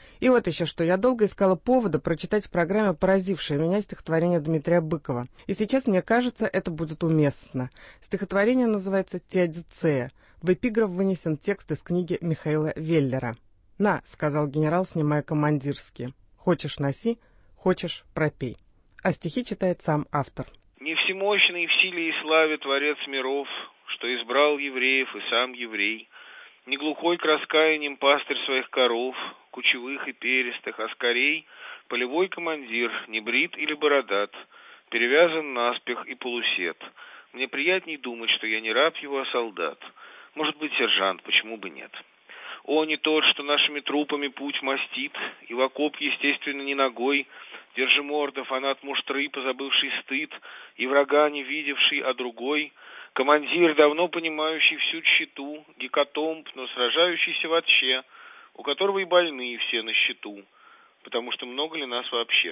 И вот еще что. Я долго искала повода прочитать в программе поразившее меня стихотворение Дмитрия Быкова. И сейчас, мне кажется, это будет уместно. Стихотворение называется «Теодицея». В эпиграф вынесен текст из книги Михаила Веллера. «На», — сказал генерал, снимая командирские. «Хочешь — носи, хочешь — пропей». А стихи читает сам автор. «Не всемощный в силе и славе Творец миров, что избрал евреев и сам еврей, не глухой к раскаяниям пастырь своих коров, кучевых и перистых, а скорей полевой командир, не брит или бородат, перевязан наспех и полусед. Мне приятней думать, что я не раб его, а солдат. Может быть, сержант, почему бы нет? О, не тот, что нашими трупами путь мастит, и в окоп, естественно, не ногой, держи морда, фанат муштры, позабывший стыд, и врага не видевший, а другой, командир, давно понимающий всю тщету, гекатомб, но сражающийся вообще, у которого и больные все на счету, потому что много ли нас вообще?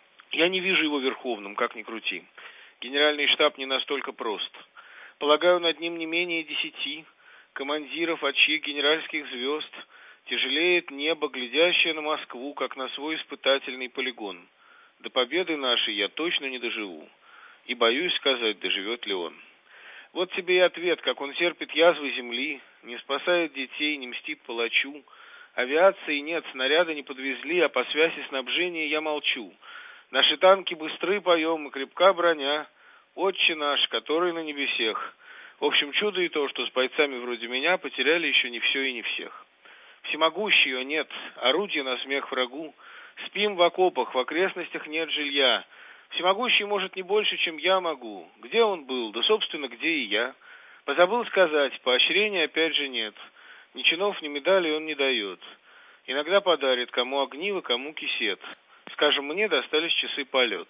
Я не вижу его верховным, как ни крути. Генеральный штаб не настолько прост. Полагаю, над ним не менее десяти командиров от чьих генеральских звезд тяжелеет небо, глядящее на Москву, как на свой испытательный полигон. До победы нашей я точно не доживу, и боюсь сказать, доживет ли он. Вот тебе и ответ, как он терпит язвы земли, не спасает детей, не мстит палачу. Авиации нет, снаряды не подвезли, а по связи снабжения я молчу. Наши танки быстры поем, и крепка броня. Отче наш, который на небесех. В общем, чудо и то, что с бойцами вроде меня потеряли еще не все и не всех. Всемогущего нет, орудия на смех врагу. Спим в окопах, в окрестностях нет жилья. Всемогущий может не больше, чем я могу. Где он был? Да, собственно, где и я. Позабыл сказать, поощрения опять же нет. Ни чинов, ни медалей он не дает. Иногда подарит, кому огниво, кому кисет. Скажем, мне достались часы полет.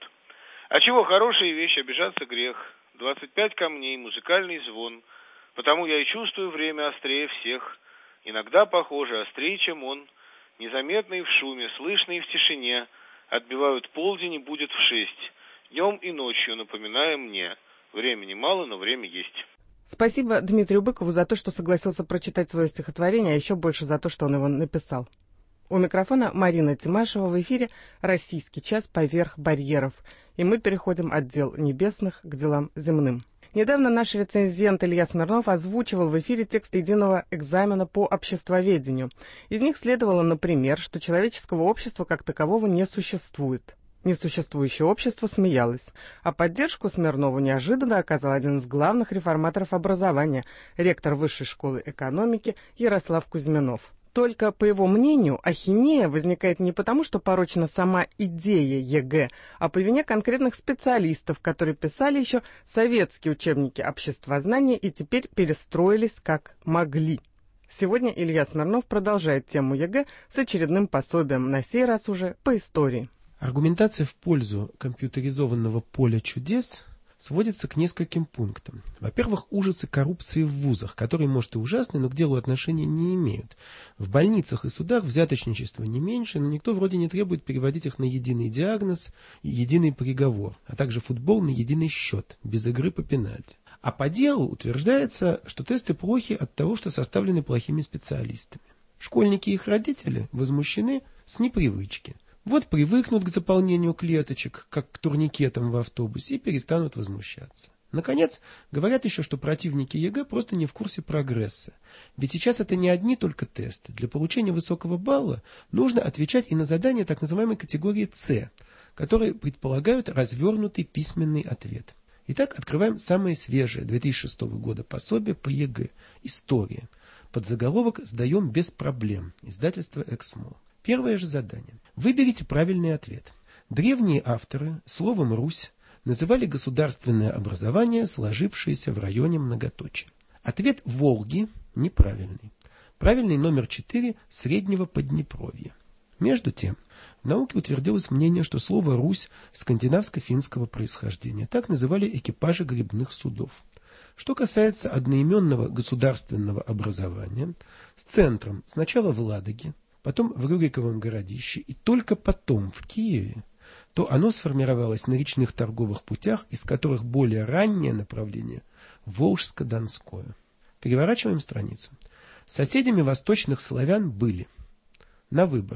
А чего, хорошая вещь, обижаться грех. Двадцать пять камней, музыкальный звон. Потому я и чувствую время острее всех. Иногда, похоже, острее, чем он. Незаметные в шуме, слышные в тишине. Отбивают полдень и будет в шесть. Днем и ночью, напоминая мне. Времени мало, но время есть». Спасибо Дмитрию Быкову за то, что согласился прочитать свое стихотворение, а еще больше за то, что он его написал. У микрофона Марина Тимашева, в эфире «Российский час поверх барьеров». И мы переходим от дел небесных к делам земным. Недавно наш рецензент Илья Смирнов озвучивал в эфире текст единого экзамена по обществоведению. Из них следовало, например, что человеческого общества как такового не существует. Несуществующее общество смеялось, а поддержку Смирнову неожиданно оказал один из главных реформаторов образования, ректор Высшей школы экономики Ярослав Кузьминов. Только, по его мнению, ахинея возникает не потому, что порочна сама идея ЕГЭ, а по вине конкретных специалистов, которые писали еще советские учебники обществознания и теперь перестроились как могли. Сегодня Илья Смирнов продолжает тему ЕГЭ с очередным пособием, на сей раз уже по истории. Аргументация в пользу компьютеризованного поля чудес сводится к нескольким пунктам. Во-первых, ужасы коррупции в вузах, которые, может, и ужасны, но к делу отношения не имеют. В больницах и судах взяточничество не меньше, но никто вроде не требует переводить их на единый диагноз и единый приговор, а также футбол на единый счет, без игры по пенальти. А по делу утверждается, что тесты плохи от того, что составлены плохими специалистами. Школьники и их родители возмущены с непривычки. Вот привыкнут к заполнению клеточек, как к турникетам в автобусе, и перестанут возмущаться. Наконец, говорят еще, что противники ЕГЭ просто не в курсе прогресса. Ведь сейчас это не одни только тесты. Для получения высокого балла нужно отвечать и на задания так называемой категории С, которые предполагают развернутый письменный ответ. Итак, открываем самое свежее две тысячи шестого года пособие по ЕГЭ «История». Под заголовок «Сдаем без проблем». Издательство «Эксмо». Первое же задание. Выберите правильный ответ. Древние авторы словом «Русь» называли государственное образование, сложившееся в районе многоточия. Ответ «Волги» неправильный. Правильный номер четыре – Среднего Поднепровья. Между тем, в науке утвердилось мнение, что слово «Русь» скандинавско-финского происхождения. Так называли экипажи грибных судов. Что касается одноименного государственного образования, с центром сначала в Ладоге, потом в Рюриковом городище и только потом в Киеве, то оно сформировалось на речных торговых путях, из которых более раннее направление – Волжско-Донское. Переворачиваем страницу. Соседями восточных славян были на выбор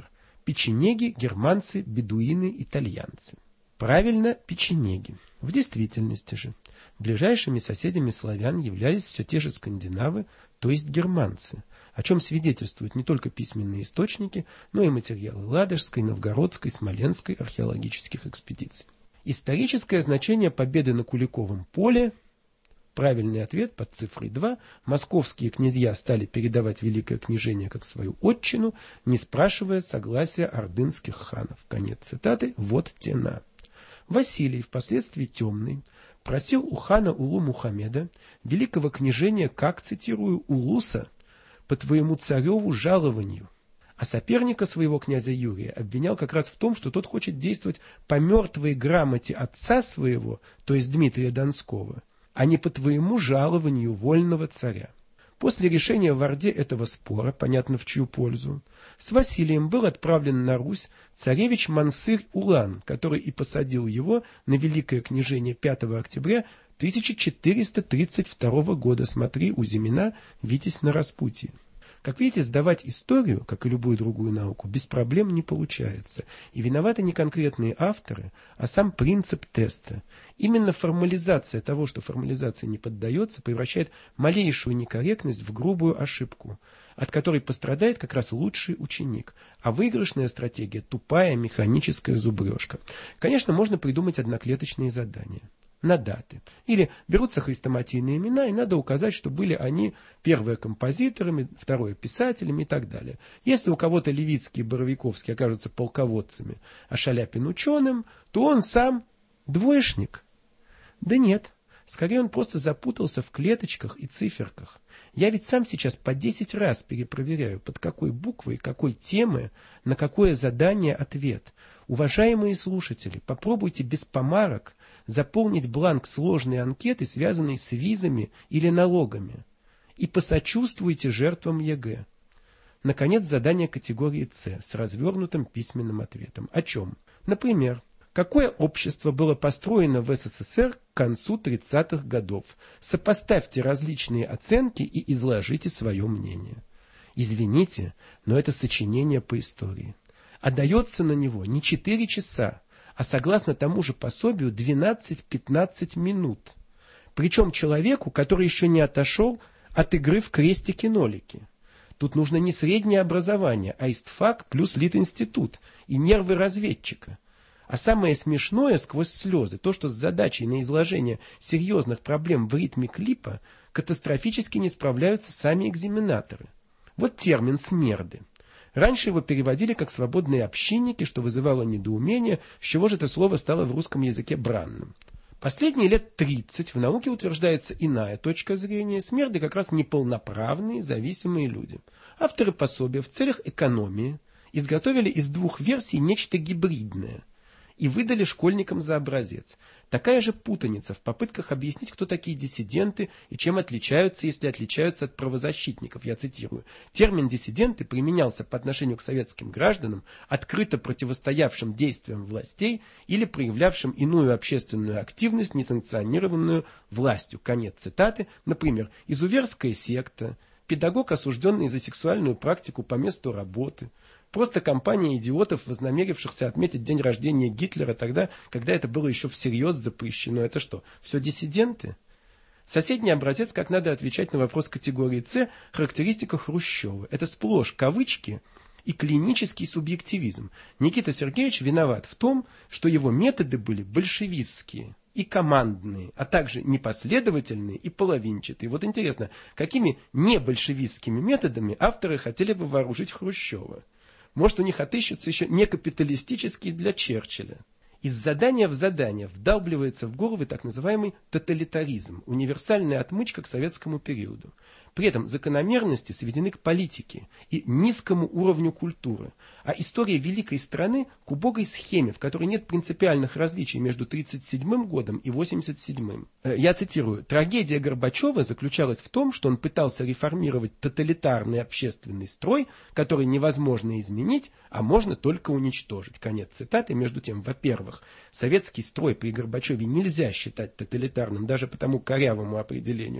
Печенеги, германцы, бедуины, итальянцы. Правильно, печенеги. В действительности же ближайшими соседями славян являлись все те же скандинавы, то есть германцы, о чем свидетельствуют не только письменные источники, но и материалы Ладожской, Новгородской, Смоленской археологических экспедиций. Историческое значение победы на Куликовом поле. Правильный ответ под цифрой два. Московские князья стали передавать Великое княжение как свою отчину, не спрашивая согласия ордынских ханов. Конец цитаты. Вот тена. Василий, впоследствии Темный, просил у хана Улу-Мухаммеда великого княжения, как, цитирую, «Улуса по твоему цареву жалованию», а соперника своего князя Юрия обвинял как раз в том, что тот хочет действовать по мертвой грамоте отца своего, то есть Дмитрия Донского, а не по твоему жалованию вольного царя. После решения в Орде этого спора, понятно в чью пользу, с Василием был отправлен на Русь царевич Мансыр Улан, который и посадил его на Великое княжение пятого октября тысяча четыреста тридцать второго года. Смотри у Зимина «Витязь на распутье». Как видите, сдавать историю, как и любую другую науку, без проблем не получается. И виноваты не конкретные авторы, а сам принцип теста. Именно формализация того, что формализации не поддается, превращает малейшую некорректность в грубую ошибку, от которой пострадает как раз лучший ученик. А выигрышная стратегия – тупая механическая зубрежка. Конечно, можно придумать одноклеточные задания на даты. Или берутся хрестоматийные имена, и надо указать, что были они первые композиторами, второе писателями и так далее. Если у кого-то Левицкий и Боровиковский окажутся полководцами, а Шаляпин ученым, то он сам двоечник. Да нет, скорее он просто запутался в клеточках и циферках. Я ведь сам сейчас по десять раз перепроверяю, под какой буквой, какой темы, на какое задание ответ. Уважаемые слушатели, попробуйте без помарок заполнить бланк сложной анкеты, связанной с визами или налогами, и посочувствуйте жертвам ЕГЭ. Наконец, задание категории С с развернутым письменным ответом. О чем? Например, какое общество было построено в СССР к концу тридцатых годов? Сопоставьте различные оценки и изложите свое мнение. Извините, но это сочинение по истории. А дается на него не четыре часа, а согласно тому же пособию двенадцать-пятнадцать минут. Причем человеку, который еще не отошел от игры в крестики-нолики. Тут нужно не среднее образование, а истфак плюс литинститут и нервы разведчика. А самое смешное сквозь слезы, то, что с задачей на изложение серьезных проблем в ритме клипа катастрофически не справляются сами экзаменаторы. Вот термин «смерды». Раньше его переводили как «свободные общинники», что вызывало недоумение, с чего же это слово стало в русском языке бранным. Последние лет тридцать в науке утверждается иная точка зрения. Смерды как раз неполноправные, зависимые люди. Авторы пособия в целях экономии изготовили из двух версий нечто гибридное и выдали школьникам за образец. Такая же путаница в попытках объяснить, кто такие диссиденты и чем отличаются, если отличаются от правозащитников. Я цитирую. Термин «диссиденты» применялся по отношению к советским гражданам, открыто противостоявшим действиям властей или проявлявшим иную общественную активность, несанкционированную властью. Конец цитаты. Например, изуверская секта, педагог, осужденный за сексуальную практику по месту работы, просто компания идиотов, вознамерившихся отметить день рождения Гитлера тогда, когда это было еще всерьез запрещено. Это что, все диссиденты? Соседний образец, как надо отвечать на вопрос категории С, характеристика Хрущева. Это сплошь кавычки и клинический субъективизм. Никита Сергеевич виноват в том, что его методы были большевистские и командные, а также непоследовательные и половинчатые. Вот интересно, какими небольшевистскими методами авторы хотели бы вооружить Хрущева? Может, у них отыщутся еще некапиталистические для Черчилля. Из задания в задание вдалбливается в головы так называемый тоталитаризм, универсальная отмычка к советскому периоду. При этом закономерности сведены к политике и низкому уровню культуры, а история великой страны к убогой схеме, в которой нет принципиальных различий между тридцать седьмым годом и восемьдесят седьмым. Я цитирую. «Трагедия Горбачева заключалась в том, что он пытался реформировать тоталитарный общественный строй, который невозможно изменить, а можно только уничтожить». Конец цитаты. Между тем, во-первых, советский строй при Горбачеве нельзя считать тоталитарным даже по тому корявому определению,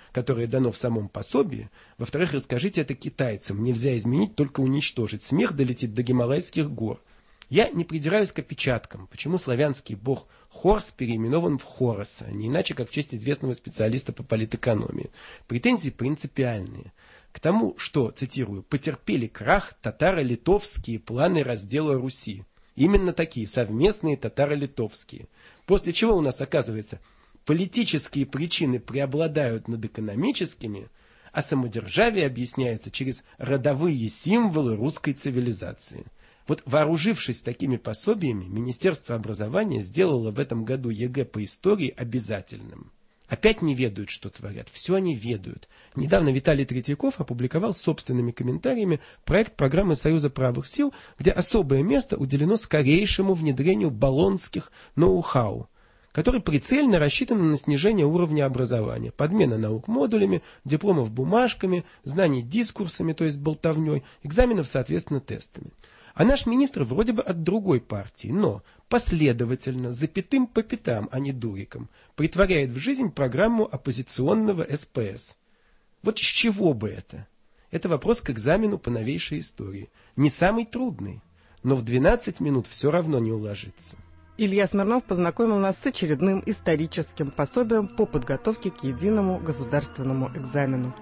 которое дано в самом пособии. Во-вторых, расскажите это китайцам. Нельзя изменить, только уничтожить. Смех долетит до Гималайских гор. Я не придираюсь к опечаткам. Почему славянский бог Хорс переименован в Хороса, не иначе, как в честь известного специалиста по политэкономии. Претензии принципиальные. К тому, что, цитирую, «потерпели крах татаро-литовские планы раздела Руси». Именно такие, совместные татаро-литовские. После чего у нас оказывается, политические причины преобладают над экономическими, а самодержавие объясняется через родовые символы русской цивилизации. Вот, вооружившись такими пособиями, Министерство образования сделало в этом году ЕГЭ по истории обязательным. Опять не ведают, что творят. Все они ведают. Недавно Виталий Третьяков опубликовал собственными комментариями проект программы Союза правых сил, где особое место уделено скорейшему внедрению болонских ноу-хау, который прицельно рассчитан на снижение уровня образования, подмена наук модулями, дипломов бумажками, знаний дискурсами, то есть болтовней, экзаменов, соответственно, тестами. А наш министр вроде бы от другой партии, но последовательно, запятым по пятам, а не дуриком, притворяет в жизнь программу оппозиционного эс пэ эс. Вот с чего бы это? Это вопрос к экзамену по новейшей истории. Не самый трудный, но в двенадцать минут все равно не уложится. Илья Смирнов познакомил нас с очередным историческим пособием по подготовке к единому государственному экзамену.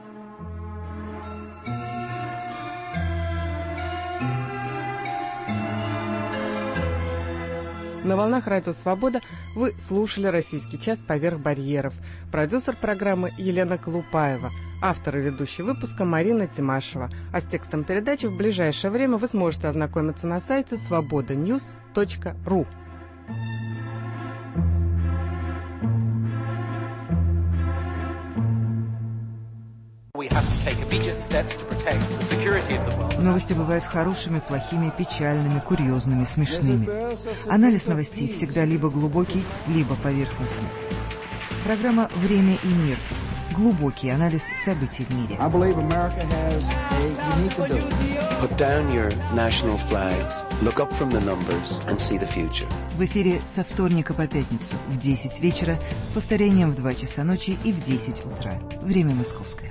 На волнах Радио Свобода вы слушали «Российский час. Поверх барьеров». Продюсер программы Елена Колупаева. Автор и ведущий выпуска Марина Тимашева. А с текстом передачи в ближайшее время вы сможете ознакомиться на сайте свобода ньюс точка ру. Новости бывают хорошими, плохими, печальными, курьезными, смешными. Анализ новостей всегда либо глубокий, либо поверхностный. Программа «Время и мир». Глубокий анализ событий в мире. В эфире со вторника по пятницу в десять вечера с повторением в два часа ночи и в десять утра. Время московское.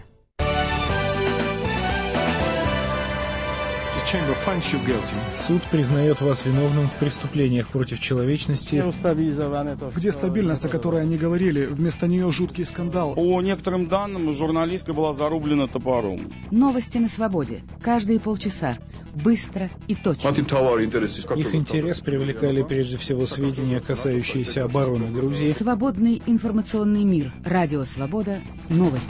Суд признает вас виновным в преступлениях против человечности, где стабильность, о которой они говорили, вместо нее жуткий скандал. По некоторым данным, журналистка была зарублена топором. Новости на свободе. Каждые полчаса. Быстро и точно. Их интерес привлекали прежде всего сведения, касающиеся обороны Грузии. Свободный информационный мир. Радио Свобода. Новости.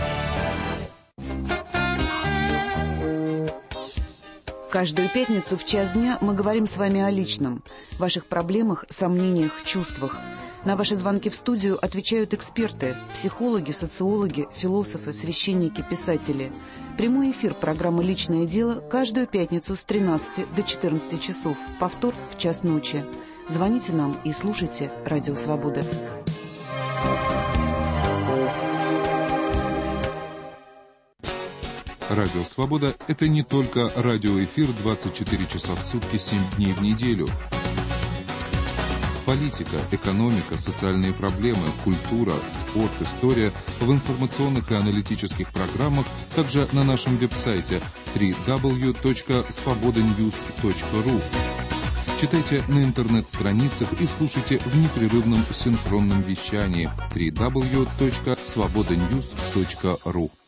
Каждую пятницу в час дня мы говорим с вами о личном, ваших проблемах, сомнениях, чувствах. На ваши звонки в студию отвечают эксперты, психологи, социологи, философы, священники, писатели. Прямой эфир программы «Личное дело» каждую пятницу с тринадцати до четырнадцати часов, повтор в час ночи. Звоните нам и слушайте «Радио Свобода». Радио «Свобода» — это не только радиоэфир двадцать четыре часа в сутки, семь дней в неделю. Политика, экономика, социальные проблемы, культура, спорт, история в информационных и аналитических программах, также на нашем веб-сайте дабл ю дабл ю дабл ю точка свобода ньюс точка ру. Читайте на интернет-страницах и слушайте в непрерывном синхронном вещании дабл ю дабл ю дабл ю точка свобода ньюс точка ру.